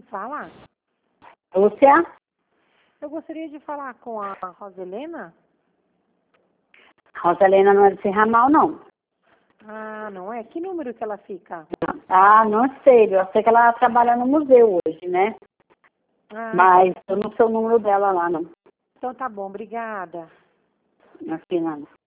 fala? Lúcia? Eu gostaria de falar com a Roselena. Rosalena não é desse ramal, não. Ah, não é? Que número que ela fica? Ah, não sei. Eu sei que ela trabalha no museu hoje, né? Ah, Mas eu não sei o número dela lá, não. então tá bom, obrigada. Não sei nada.